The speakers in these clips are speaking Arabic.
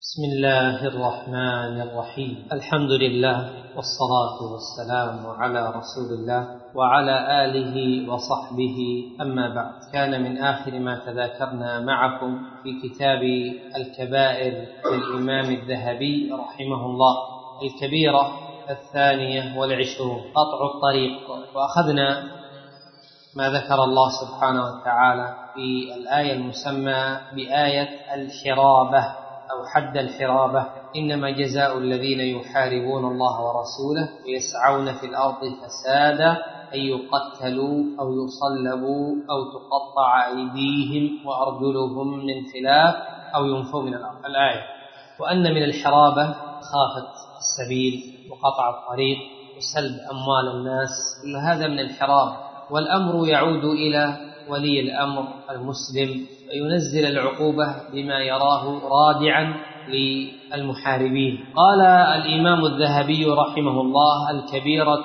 بسم الله الرحمن الرحيم. الحمد لله والصلاة والسلام على رسول الله وعلى آله وصحبه، أما بعد. كان من آخر ما تذاكرنا معكم في كتاب الكبائر للإمام الذهبي رحمه الله الكبيرة 22 قطع الطريق، وأخذنا ما ذكر الله سبحانه وتعالى في الآية المسمى بآية الحرابة أو حد الحرابة: إنما جزاء الذين يحاربون الله ورسوله ويسعون في الأرض فسادا أن يقتلوا أو يصلبوا أو تقطع أيديهم وأرجلهم من خلاف أو ينفوا من الأرض. الآية. وأن من الحرابة خافة السبيل وقطع الطريق وسلب أموال الناس، كل هذا من الحراب، والأمر يعود إلى ولي الأمر المسلم وينزل العقوبة بما يراه رادعا للمحاربين. قال الإمام الذهبي رحمه الله: الكبيرة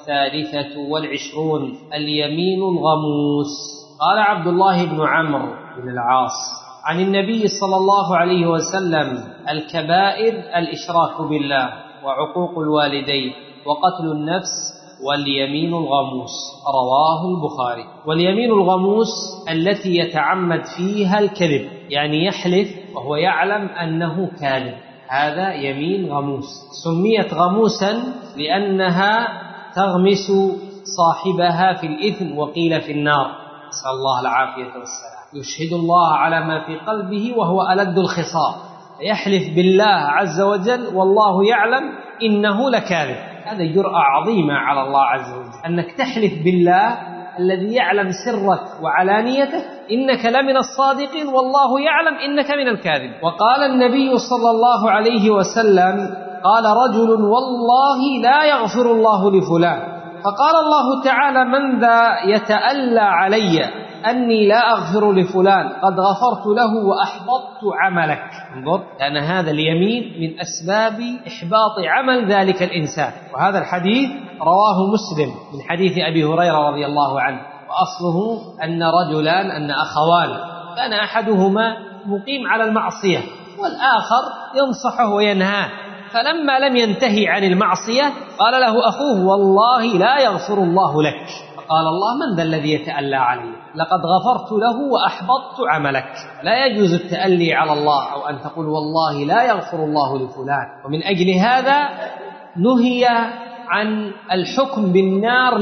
23 اليمين الغموس. قال عبد الله بن عمرو بن العاص عن النبي صلى الله عليه وسلم: الكبائر الإشراك بالله وعقوق الوالدين وقتل النفس واليمين الغموس. رواه البخاري. واليمين الغموس التي يتعمد فيها الكذب، يعني يحلف وهو يعلم أنه كاذب، هذا يمين غموس. سميت غموسا لأنها تغمس صاحبها في الإثم، وقيل في النار، نسأل الله العافية والسلام. يشهد الله على ما في قلبه وهو ألد الخصام، يحلف بالله عز وجل والله يعلم إنه لكاذب. هذا جرأة عظيمة على الله عز وجل، أنك تحلف بالله الذي يعلم سرك وعلانيتك إنك لمن الصادقين والله يعلم إنك من الكاذب. وقال النبي صلى الله عليه وسلم: قال رجل: والله لا يغفر الله لفلان. فقال الله تعالى: من ذا يتألى علي أني لا أغفر لفلان؟ قد غفرت له وأحبطت عملك. انظر، لأن هذا اليمين من أسباب إحباط عمل ذلك الإنسان. وهذا الحديث رواه مسلم من حديث أبي هريرة رضي الله عنه، وأصله أن أخوان كان أحدهما مقيم على المعصية والآخر ينصحه وينهاه، فلما لم ينتهي عن المعصية قال له أخوه: والله لا يغفر الله لك. قال الله: من ذا الذي يتألى علي؟ لقد غفرت له وأحبطت عملك. لا يجوز التألي على الله، أو أن تقول والله لا يغفر الله لفلان. ومن أجل هذا نهي عن الحكم بالنار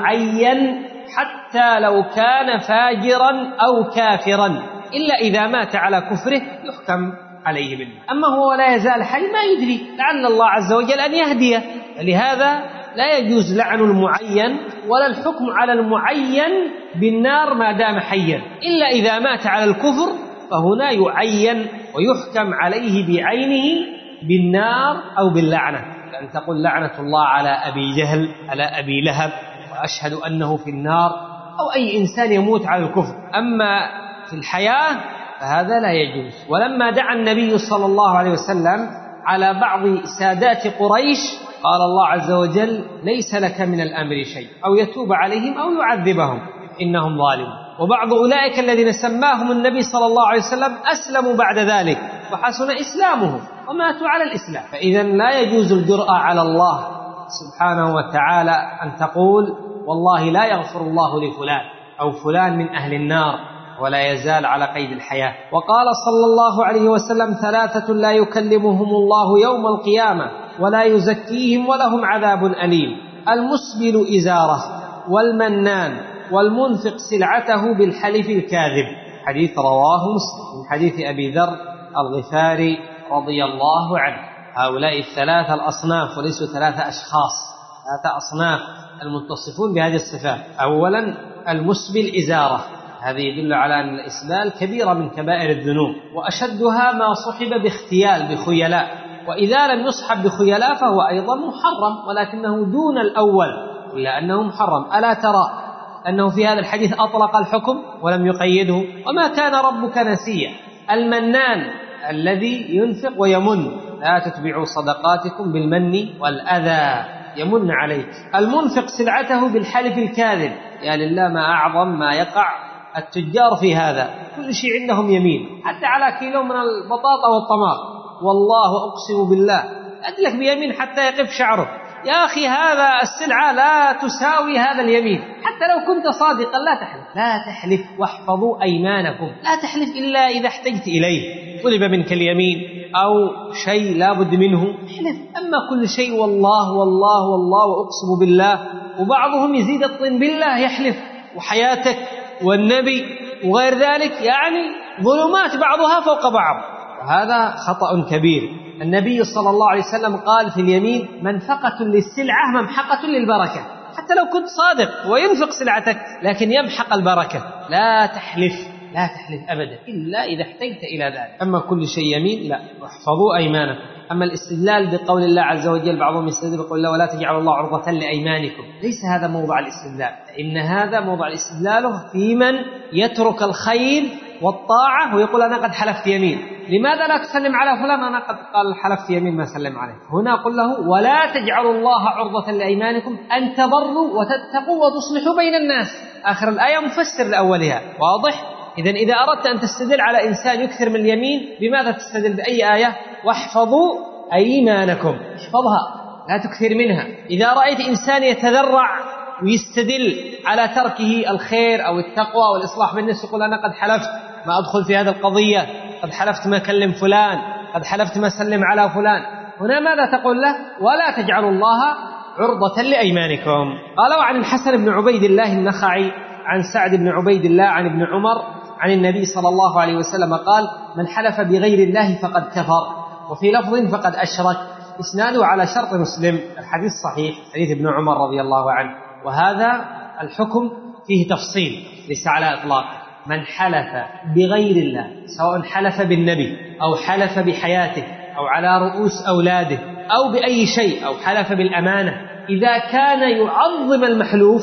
لمعين حتى لو كان فاجرا أو كافرا، إلا إذا مات على كفره يحكم عليه بالنار. أما هو لا يزال حي ما يدري، لعل الله عز وجل أن يهديه. لهذا لا يجوز لعن المعين ولا الحكم على المعين بالنار ما دام حيا، إلا إذا مات على الكفر فهنا يعين ويحكم عليه بعينه بالنار أو باللعنة، لأن تقول لعنة الله على أبي جهل على أبي لهب وأشهد أنه في النار، أو أي إنسان يموت على الكفر. أما في الحياة فهذا لا يجوز. ولما دعا النبي صلى الله عليه وسلم على بعض سادات قريش قال الله عز وجل: ليس لك من الأمر شيء، أو يتوب عليهم أو يعذبهم إنهم ظالمون. وبعض أولئك الذين سماهم النبي صلى الله عليه وسلم أسلموا بعد ذلك وحسن إسلامهم وماتوا على الإسلام. فإذا لا يجوز الجرأة على الله سبحانه وتعالى أن تقول والله لا يغفر الله لفلان أو فلان من أهل النار ولا يزال على قيد الحياة. وقال صلى الله عليه وسلم: 3 لا يكلمهم الله يوم القيامة ولا يزكيهم ولهم عذاب أليم: المسبل إزاره، والمنان، والمنفق سلعته بالحلف الكاذب. حديث رواه مسلم من حديث أبي ذر الغفاري رضي الله عنه. هؤلاء 3 الأصناف، وليسوا 3 أشخاص، 3 أصناف المتصفون بهذه الصفات. أولا المسبل إزاره، هذا يدل على أن الإسبال كبيرة من كبائر الذنوب، وأشدها ما صحب باختيال بخيلاء، وإذا لم يصحب بخيلاء فهو أيضا محرم، ولكنه دون الأول إلا أنه محرم. ألا ترى أنه في هذا الحديث أطلق الحكم ولم يقيده؟ وما كان ربك نسيا. المنان الذي ينفق ويمن: لا تتبعوا صدقاتكم بالمن والأذى، يمن عليك. المنفق سلعته بالحلف الكاذب: يا لله ما أعظم ما يقع التجار في هذا، كل شيء عندهم يمين، حتى على كيلو من البطاطا والطماط والله أقسم بالله، أدلك بيمين حتى يقف شعره. يا أخي هذا السلعة لا تساوي هذا اليمين، حتى لو كنت صادقا لا تحلف. لا تحلف واحفظوا أيمانكم، لا تحلف إلا إذا احتجت إليه، طلب منك اليمين أو شيء لا بد منه احلف. أما كل شيء والله والله والله وأقسم بالله، وبعضهم يزيد الطين بالله يحلف، وحياتك والنبي وغير ذلك، يعني ظلمات بعضها فوق بعض، وهذا خطأ كبير. النبي صلى الله عليه وسلم قال في اليمين منفقة للسلعة ممحقة للبركة، حتى لو كنت صادق وينفق سلعتك لكن يمحق البركة. لا تحلف، لا تحلف أبدا إلا إذا احتجت إلى ذلك. أما كل شيء يمين لا، واحفظوا أيمانكم. أما الاستدلال بقول الله عز وجل، بعضهم يستدل بقول الله ولا تجعلوا الله عرضة لأيمانكم، ليس هذا موضع الاستدلال، إن هذا موضع الاستدلال في من يترك الخير والطاعة ويقول أنا قد حلفت يمين. لماذا لا تسلم على فلان؟ أنا قد قال حلفت يمين ما سلم عليه. هنا قل له ولا تجعلوا الله عرضة لأيمانكم أن تبروا وتتقوا وتصلحوا بين الناس. آخر الآية مفسر لأولها، واضح؟ إذا أردت أن تستدل على إنسان يكثر من اليمين، بماذا تستدل؟ بأي آية؟ واحفظوا أيمانكم، احفظها لا تكثر منها. إذا رأيت إنسان يتذرع ويستدل على تركه الخير أو التقوى والإصلاح بالناس، يقول أنا قد حلفت ما أدخل في هذه القضية، قد حلفت ما أكلم فلان، قد حلفت ما أسلم على فلان. هنا ماذا تقول له؟ ولا تجعلوا الله عرضة لأيمانكم. قال وعن الحسن بن عبيد الله النخعي عن سعد بن عبيد الله عن ابن عمر عن النبي صلى الله عليه وسلم قال من حلف بغير الله فقد كفر، وفي لفظ فقد أشرك. إسناده على شرط مسلم، الحديث صحيح، حديث ابن عمر رضي الله عنه. وهذا الحكم فيه تفصيل ليس على إطلاق. من حلف بغير الله، سواء حلف بالنبي أو حلف بحياته أو على رؤوس أولاده أو بأي شيء، أو حلف بالأمانة، إذا كان يعظم المحلوف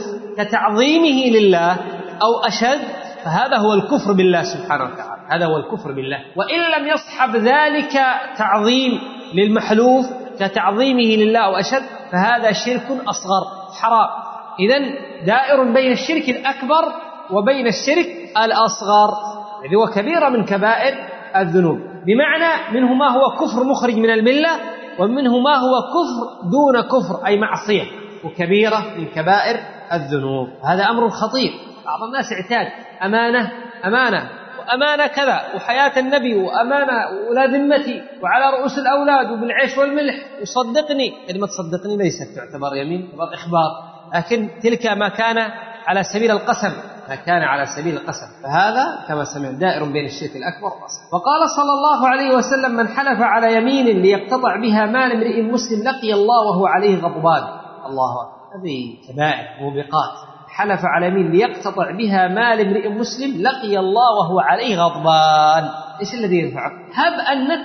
كتعظيمه لله أو أشد، فهذا هو الكفر بالله سبحانه وتعالى، هذا هو الكفر بالله. وإن لم يصحب ذلك تعظيم للمحلوف كتعظيمه لله أو أشد، فهذا شرك أصغر حرام. إذن دائر بين الشرك الأكبر وبين الشرك الأصغر، الذي هو كبيرة من كبائر الذنوب، بمعنى منه ما هو كفر مخرج من الملة، ومنه ما هو كفر دون كفر أي معصية، وكبيرة من كبائر الذنوب. هذا أمر خطير. بعض الناس اعتاد أمانة أمانة وأمانة كذا، وحياة النبي وأمانة ولا ذمتي وعلى رؤوس الأولاد وبالعيش والملح، وصدقني. كلمة صدقني ليست تعتبر يمين، تعتبر إخبار، لكن تلك ما كان على سبيل القسم، ما كان على سبيل القسم، فهذا كما سمعت دائر بين الشرك الأكبر والأصغر. وقال صلى الله عليه وسلم من حلف على يمين ليقتطع بها مال امرئ مسلم لقي الله وهو عليه غضبان. الله أكبر، هذه كبائر موبقات. حلف على يمين ليقتطع بها مال امرئ مسلم لقي الله وهو عليه غضبان. ايش الذي ينفعك؟ هب أنك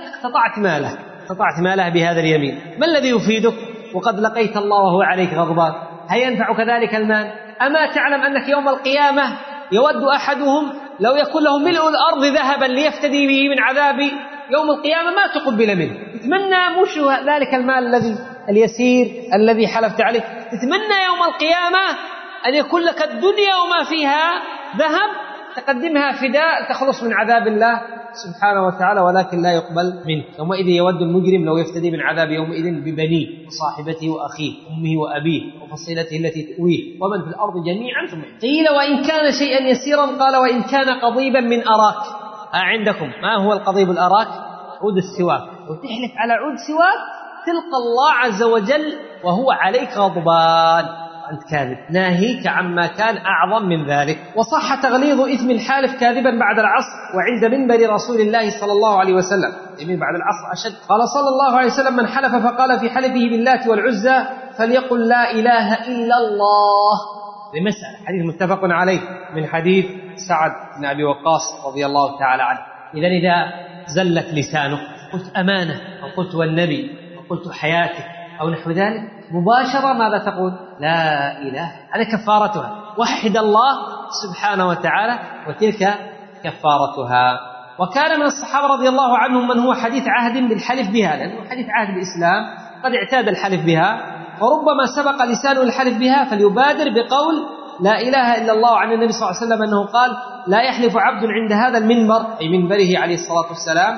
اقتطعت ماله بهذا اليمين، ما الذي يفيدك وقد لقيت الله وهو عليك غضبان؟ هل ينفعك ذلك المال؟ أما تعلم أنك يوم القيامة يود أحدهم لو يكون له ملء الأرض ذهبا ليفتدي به من عذاب يوم القيامة ما تقبل منه. تتمنى مش ذلك المال اليسير الذي حلفت عليه، تتمنى يوم القيامة أن يكون لك الدنيا وما فيها ذهب تقدمها فداء تخلص من عذاب الله سبحانه وتعالى، ولكن لا يقبل منك. يومئذ يود المجرم لو يفتدي من عذاب يومئذ ببنيه وصاحبته وأخيه أمه وأبيه وفصيلته التي تؤويه ومن في الأرض جميعا ثم قيل وإن كان شيئا يسيرا قال وإن كان قضيبا من أراك. عندكم ما هو القضيب الأراك؟ عود السواك، وتحلف على عود سواك تلقى الله عز وجل وهو عليك غضبان أنت كاذب، ناهيك عما كان أعظم من ذلك. وصح تغليظ إثم الحالف كاذبا بعد العصر وعند منبر رسول الله صلى الله عليه وسلم، يمين بعد العصر أشد. قال صلى الله عليه وسلم من حلف فقال في حلفه باللات والعزى فليقل لا إله إلا الله. لمسألة حديث متفق عليه من حديث سعد بن أبي وقاص رضي الله تعالى عنه. إذا زلت لسانه قلت أمانة أو قلت والنبي أو قلت حياتك أو نحو ذلك، مباشرة ماذا تقول؟ لا إله. هذا كفارتها، وحد الله سبحانه وتعالى، وتلك كفارتها. وكان من الصحابة رضي الله عنهم من هو حديث عهد بالحلف بها، لأنه حديث عهد بالإسلام قد اعتاد الحلف بها، وربما سبق لسانه الحلف بها فليبادر بقول لا إله إلا الله. عن النبي صلى الله عليه وسلم أنه قال لا يحلف عبد عند هذا المنبر، أي منبره عليه الصلاة والسلام،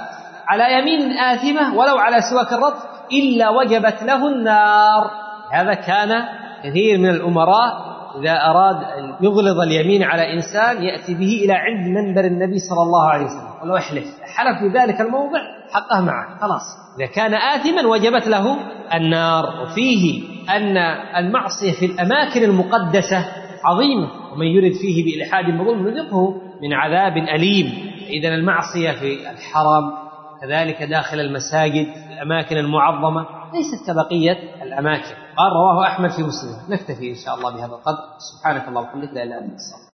على يمين آثمة ولو على سواك الرطب إلا وجبت له النار. هذا كان كثير من الأمراء إذا أراد أن يغلظ اليمين على إنسان يأتي به إلى عند منبر النبي صلى الله عليه وسلم ولو حلف في ذلك الموضع حقه معه خلاص. إذا كان آثما وجبت له النار. وفيه أن المعصية في الأماكن المقدسة عظيمة، ومن يرد فيه بإلحاد بظلم نذقه من عذاب أليم. إذن المعصية في الحرم كذلك داخل المساجد الأماكن المعظمة ليست كبقية الأماكن. قال رواه أحمد في مسلم. نكتفي إن شاء الله بهذا القدر. سبحانك اللهم وبحمدك لا إله إلا أنت.